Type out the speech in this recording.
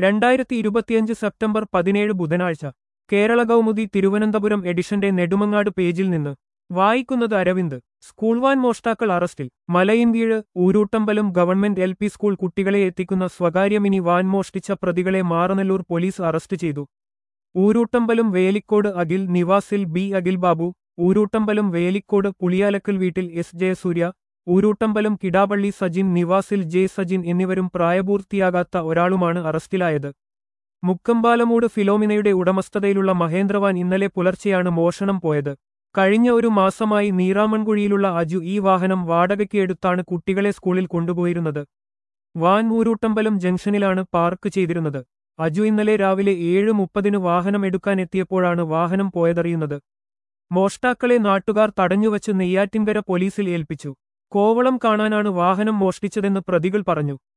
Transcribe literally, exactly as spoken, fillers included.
രണ്ടായിരത്തി ഇരുപത്തിയഞ്ച് സെപ്റ്റംബർ പതിനേഴ് ബുധനാഴ്ച കേരള കൗമുദി തിരുവനന്തപുരം എഡിഷന്റെ നെടുമങ്ങാട് പേജിൽ നിന്ന് വായിക്കുന്നത് അരവിന്ദ്. സ്കൂൾ വാൻ മോഷ്ടാക്കൾ അറസ്റ്റിൽ. Malayinkeezh Oorootambalam government L P school കുട്ടികളെ എത്തിക്കുന്ന സ്വകാര്യ മിനി വാൻ മോഷ്ടിച്ച പ്രതികളെ മാറനല്ലൂർ പോലീസ് അറസ്റ്റ് ചെയ്തു. ഊരൂട്ടമ്പലം വേലിക്കോട് അഖിൽ നിവാസിൽ ബി അഖിൽ ബാബു, ഊരൂട്ടമ്പലം വേലിക്കോട് പുളിയാലക്കൽ വീട്ടിൽ എസ് ജയസൂര്യ, ഊരൂട്ടമ്പലം കിടാപള്ളി സജിൻ നിവാസിൽ ജെ സജിൻ എന്നിവരും പ്രായപൂർത്തിയാകാത്ത ഒരാളുമാണ് അറസ്റ്റിലായത്. മുക്കമ്പാലമൂട് ഫിലോമിനയുടെ ഉടമസ്ഥതയിലുള്ള മഹേന്ദ്രവാൻ ഇന്നലെ പുലർച്ചെയാണ് മോഷണം പോയത്. കഴിഞ്ഞ ഒരു മാസമായി നീറാമൺകുഴിയിലുള്ള അജു ഈ വാഹനം വാടകയ്ക്ക് എടുത്താണ് കുട്ടികളെ സ്കൂളിൽ കൊണ്ടുപോയിരുന്നത്. വാൻ ഊരൂട്ടമ്പലം ജംഗ്ഷനിലാണ് പാർക്ക് ചെയ്തിരുന്നത്. അജു ഇന്നലെ രാവിലെ ഏഴ് മുപ്പതിന് വാഹനം എടുക്കാനെത്തിയപ്പോഴാണ് വാഹനം പോയതറിയുന്നത്. മോഷ്ടാക്കളെ നാട്ടുകാർ തടഞ്ഞുവച്ച് നെയ്യാറ്റിൻകര പോലീസിൽ ഏൽപ്പിച്ചു. കോവളം കാണാനാണ് വാഹനം മോഷ്ടിച്ചതെന്ന് പ്രതികൾ പറഞ്ഞു.